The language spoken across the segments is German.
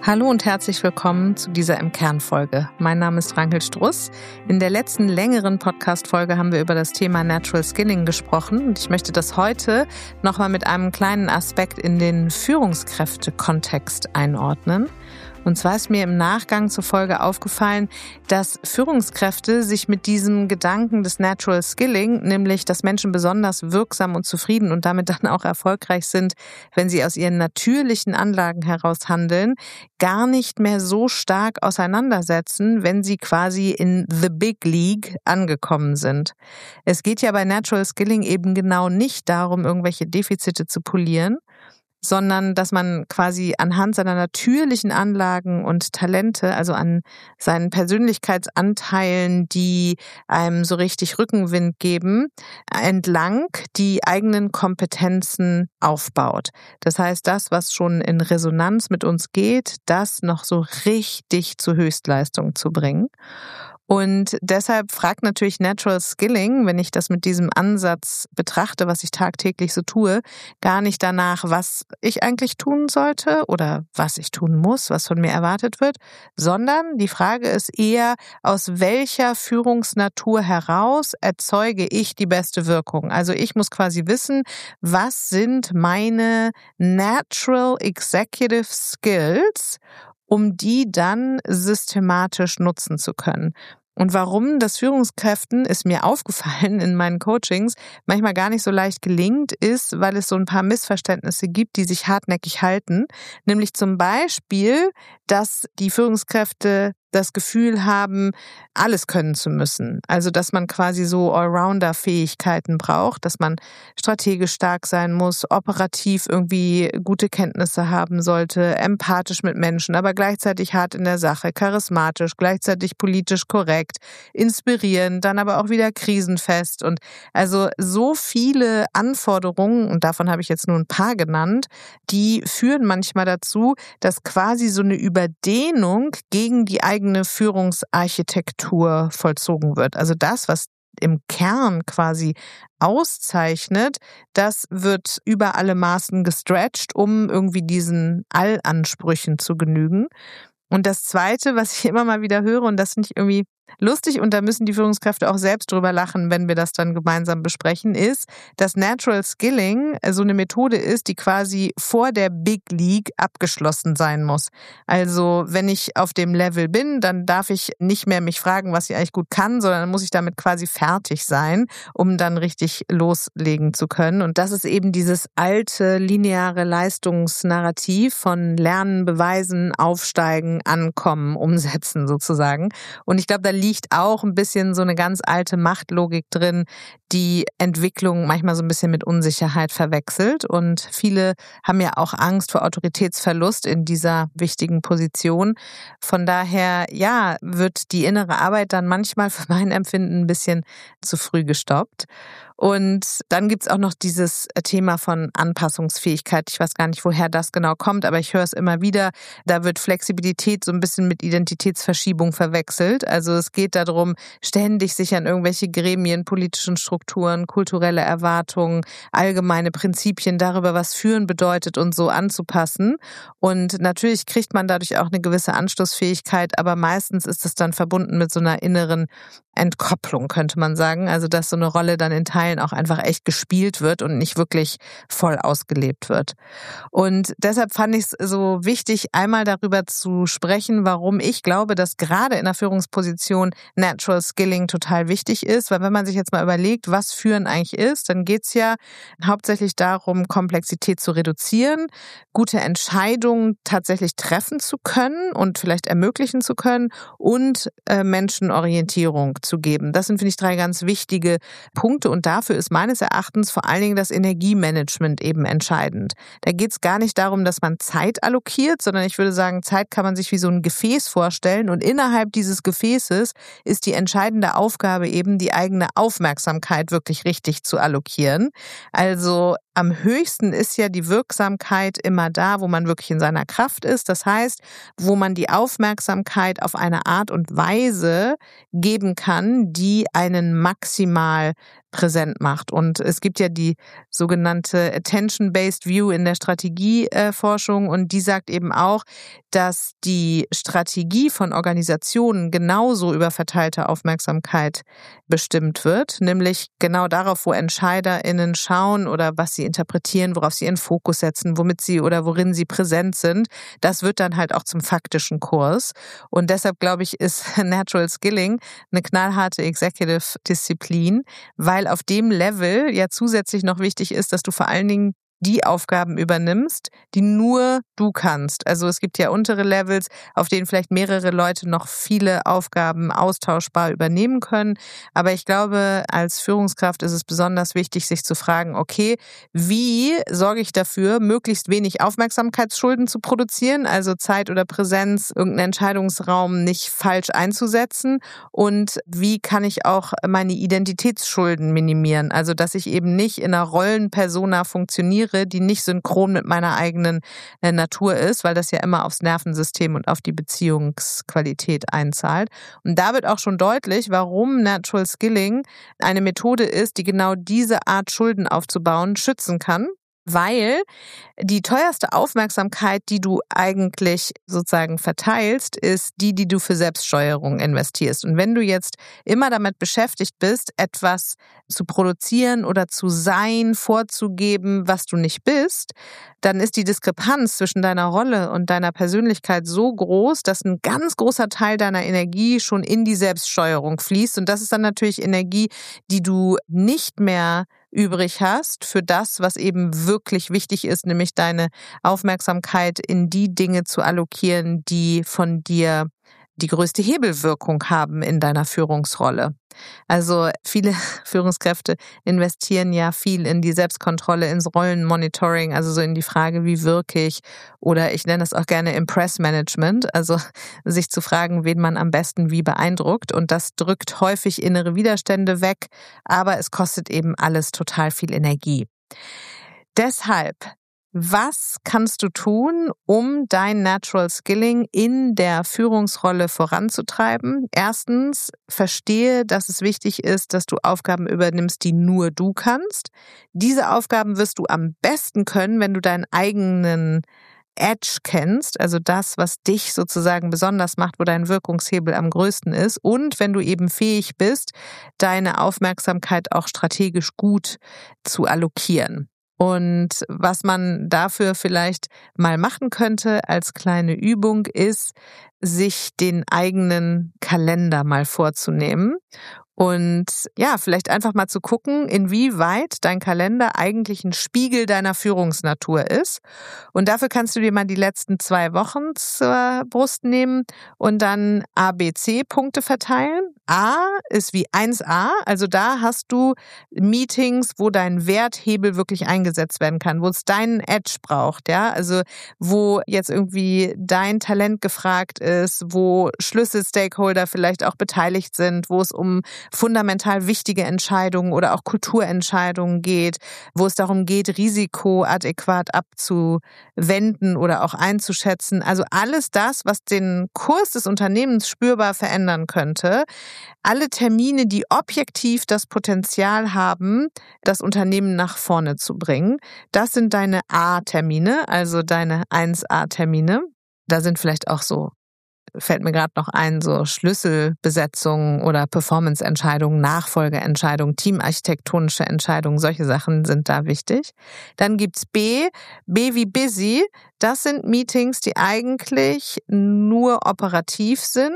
Hallo und herzlich willkommen zu dieser Im-Kern-Folge. Mein Name ist Ranghil Struss. In der letzten längeren Podcast-Folge haben wir über das Thema Natural Skilling gesprochen und ich möchte das heute nochmal mit einem kleinen Aspekt in den Führungskräfte-Kontext einordnen. Und zwar ist mir im Nachgang zur Folge aufgefallen, dass Führungskräfte sich mit diesem Gedanken des Natural Skilling, nämlich dass Menschen besonders wirksam und zufrieden und damit dann auch erfolgreich sind, wenn sie aus ihren natürlichen Anlagen heraus handeln, gar nicht mehr so stark auseinandersetzen, wenn sie quasi in the big league angekommen sind. Es geht ja bei Natural Skilling eben genau nicht darum, irgendwelche Defizite zu polieren, sondern dass man quasi anhand seiner natürlichen Anlagen und Talente, also an seinen Persönlichkeitsanteilen, die einem so richtig Rückenwind geben, entlang die eigenen Kompetenzen aufbaut. Das heißt, das, was schon in Resonanz mit uns geht, das noch so richtig zur Höchstleistung zu bringen. Und deshalb fragt natürlich Natural Skilling, wenn ich das mit diesem Ansatz betrachte, was ich tagtäglich so tue, gar nicht danach, was ich eigentlich tun sollte oder was ich tun muss, was von mir erwartet wird, sondern die Frage ist eher, aus welcher Führungsnatur heraus erzeuge ich die beste Wirkung? Also ich muss quasi wissen, was sind meine Natural Executive Skills, um die dann systematisch nutzen zu können. Und warum das Führungskräften, ist mir aufgefallen in meinen Coachings, manchmal gar nicht so leicht gelingt, ist, weil es so ein paar Missverständnisse gibt, die sich hartnäckig halten. Nämlich zum Beispiel, dass die Führungskräfte das Gefühl haben, alles können zu müssen. Also, dass man quasi so Allrounder-Fähigkeiten braucht, dass man strategisch stark sein muss, operativ irgendwie gute Kenntnisse haben sollte, empathisch mit Menschen, aber gleichzeitig hart in der Sache, charismatisch, gleichzeitig politisch korrekt, inspirierend, dann aber auch wieder krisenfest. Und also so viele Anforderungen, und davon habe ich jetzt nur ein paar genannt, die führen manchmal dazu, dass quasi so eine Überdehnung gegen die eigene Führungsarchitektur vollzogen wird. Also das, was im Kern quasi auszeichnet, das wird über alle Maßen gestretcht, um irgendwie diesen Allansprüchen zu genügen. Und das Zweite, was ich immer mal wieder höre, und das finde ich irgendwie lustig, und da müssen die Führungskräfte auch selbst drüber lachen, wenn wir das dann gemeinsam besprechen, ist, dass Natural Skilling so eine Methode ist, die quasi vor der Big League abgeschlossen sein muss. Also wenn ich auf dem Level bin, dann darf ich nicht mehr mich fragen, was ich eigentlich gut kann, sondern dann muss ich damit quasi fertig sein, um dann richtig loslegen zu können. Und das ist eben dieses alte lineare Leistungsnarrativ von Lernen, Beweisen, Aufsteigen, Ankommen, Umsetzen sozusagen. Und ich glaube, da liegt auch ein bisschen so eine ganz alte Machtlogik drin, die Entwicklung manchmal so ein bisschen mit Unsicherheit verwechselt. Und viele haben ja auch Angst vor Autoritätsverlust in dieser wichtigen Position. Von daher, ja, wird die innere Arbeit dann manchmal für mein Empfinden ein bisschen zu früh gestoppt. Und dann gibt's auch noch dieses Thema von Anpassungsfähigkeit. Ich weiß gar nicht, woher das genau kommt, aber ich höre es immer wieder. Da wird Flexibilität so ein bisschen mit Identitätsverschiebung verwechselt. Also es geht darum, ständig sich an irgendwelche Gremien, politischen Strukturen, kulturelle Erwartungen, allgemeine Prinzipien darüber, was führen bedeutet und so anzupassen. Und natürlich kriegt man dadurch auch eine gewisse Anschlussfähigkeit, aber meistens ist es dann verbunden mit so einer inneren Entkopplung, könnte man sagen. Also dass so eine Rolle dann in Teilen auch einfach echt gespielt wird und nicht wirklich voll ausgelebt wird. Und deshalb fand ich es so wichtig, einmal darüber zu sprechen, warum ich glaube, dass gerade in der Führungsposition Natural Skilling total wichtig ist. Weil wenn man sich jetzt mal überlegt, was Führen eigentlich ist, dann geht es ja hauptsächlich darum, Komplexität zu reduzieren, gute Entscheidungen tatsächlich treffen zu können und vielleicht ermöglichen zu können und Menschenorientierung zu geben. Das sind, finde ich, 3 ganz wichtige Punkte und dafür ist meines Erachtens vor allen Dingen das Energiemanagement eben entscheidend. Da geht es gar nicht darum, dass man Zeit allokiert, sondern ich würde sagen, Zeit kann man sich wie so ein Gefäß vorstellen und innerhalb dieses Gefäßes ist die entscheidende Aufgabe eben, die eigene Aufmerksamkeit wirklich richtig zu allokieren. Also am höchsten ist ja die Wirksamkeit immer da, wo man wirklich in seiner Kraft ist. Das heißt, wo man die Aufmerksamkeit auf eine Art und Weise geben kann, die einen maximal präsent macht. Und es gibt ja die sogenannte Attention-Based View in der Strategieforschung und die sagt eben auch, dass die Strategie von Organisationen genauso über verteilte Aufmerksamkeit bestimmt wird, nämlich genau darauf, wo EntscheiderInnen schauen oder was sie interpretieren, worauf sie ihren Fokus setzen, womit sie oder worin sie präsent sind. Das wird dann halt auch zum faktischen Kurs. Und deshalb, glaube ich, ist Natural Skilling eine knallharte Executive-Disziplin, weil auf dem Level ja zusätzlich noch wichtig ist, dass du vor allen Dingen die Aufgaben übernimmst, die nur du kannst. Also es gibt ja untere Levels, auf denen vielleicht mehrere Leute noch viele Aufgaben austauschbar übernehmen können. Aber ich glaube, als Führungskraft ist es besonders wichtig, sich zu fragen, okay, wie sorge ich dafür, möglichst wenig Aufmerksamkeitsschulden zu produzieren, also Zeit oder Präsenz, irgendeinen Entscheidungsraum nicht falsch einzusetzen und wie kann ich auch meine Identitätsschulden minimieren, also dass ich eben nicht in einer Rollenpersona funktioniere, die nicht synchron mit meiner eigenen Natur ist, weil das ja immer aufs Nervensystem und auf die Beziehungsqualität einzahlt. Und da wird auch schon deutlich, warum Natural Skilling eine Methode ist, die genau diese Art Schulden aufzubauen schützen kann. Weil die teuerste Aufmerksamkeit, die du eigentlich sozusagen verteilst, ist die, die du für Selbststeuerung investierst. Und wenn du jetzt immer damit beschäftigt bist, etwas zu produzieren oder zu sein, vorzugeben, was du nicht bist, dann ist die Diskrepanz zwischen deiner Rolle und deiner Persönlichkeit so groß, dass ein ganz großer Teil deiner Energie schon in die Selbststeuerung fließt. Und das ist dann natürlich Energie, die du nicht mehr übrig hast für das, was eben wirklich wichtig ist, nämlich deine Aufmerksamkeit in die Dinge zu allokieren, die von dir die größte Hebelwirkung haben in deiner Führungsrolle. Also viele Führungskräfte investieren ja viel in die Selbstkontrolle, ins Rollenmonitoring, also so in die Frage, wie wirke ich, oder ich nenne es auch gerne Impress-Management, also sich zu fragen, wen man am besten wie beeindruckt, und das drückt häufig innere Widerstände weg, aber es kostet eben alles total viel Energie. Deshalb, was kannst du tun, um dein Natural Skilling in der Führungsrolle voranzutreiben? Erstens, verstehe, dass es wichtig ist, dass du Aufgaben übernimmst, die nur du kannst. Diese Aufgaben wirst du am besten können, wenn du deinen eigenen Edge kennst, also das, was dich sozusagen besonders macht, wo dein Wirkungshebel am größten ist, und wenn du eben fähig bist, deine Aufmerksamkeit auch strategisch gut zu allokieren. Und was man dafür vielleicht mal machen könnte als kleine Übung ist, sich den eigenen Kalender mal vorzunehmen. Und ja, vielleicht einfach mal zu gucken, inwieweit dein Kalender eigentlich ein Spiegel deiner Führungsnatur ist. Und dafür kannst du dir mal die letzten 2 Wochen zur Brust nehmen und dann A-B-C-Punkte verteilen. A ist wie 1A, also da hast du Meetings, wo dein Werthebel wirklich eingesetzt werden kann, wo es deinen Edge braucht, ja, also wo jetzt irgendwie dein Talent gefragt ist, wo Schlüsselstakeholder vielleicht auch beteiligt sind, wo es um fundamental wichtige Entscheidungen oder auch Kulturentscheidungen geht, wo es darum geht, Risiko adäquat abzuwenden oder auch einzuschätzen. Also alles das, was den Kurs des Unternehmens spürbar verändern könnte. Alle Termine, die objektiv das Potenzial haben, das Unternehmen nach vorne zu bringen. Das sind deine A-Termine, also deine 1A-Termine. Da sind vielleicht auch so, fällt mir gerade noch ein, so Schlüsselbesetzungen oder Performance-Entscheidungen, Nachfolgeentscheidungen, teamarchitektonische Entscheidungen, solche Sachen sind da wichtig. Dann gibt's B wie busy. Das sind Meetings, die eigentlich nur operativ sind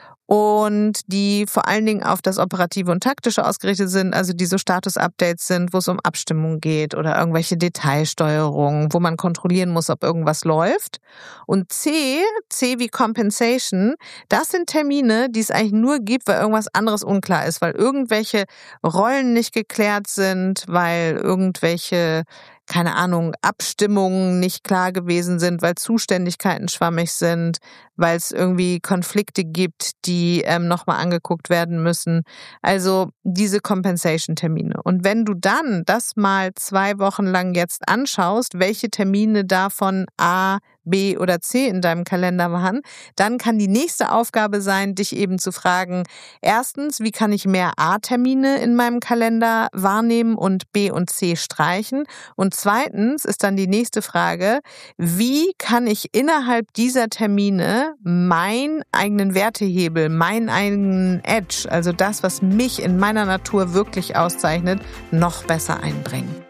und die vor allen Dingen auf das Operative und Taktische ausgerichtet sind, also die so Status-Updates sind, wo es um Abstimmung geht oder irgendwelche Detailsteuerungen, wo man kontrollieren muss, ob irgendwas läuft. Und C wie Compensation, das sind Termine, die es eigentlich nur gibt, weil irgendwas anderes unklar ist, weil irgendwelche Rollen nicht geklärt sind, weil irgendwelche keine Ahnung, Abstimmungen nicht klar gewesen sind, weil Zuständigkeiten schwammig sind, weil es irgendwie Konflikte gibt, die nochmal angeguckt werden müssen. Also diese Compensation-Termine. Und wenn du dann das mal 2 Wochen lang jetzt anschaust, welche Termine davon A, B oder C in deinem Kalender waren, dann kann die nächste Aufgabe sein, dich eben zu fragen, erstens, wie kann ich mehr A-Termine in meinem Kalender wahrnehmen und B und C streichen? Und zweitens ist dann die nächste Frage, wie kann ich innerhalb dieser Termine meinen eigenen Wertehebel, meinen eigenen Edge, also das, was mich in meiner Natur wirklich auszeichnet, noch besser einbringen?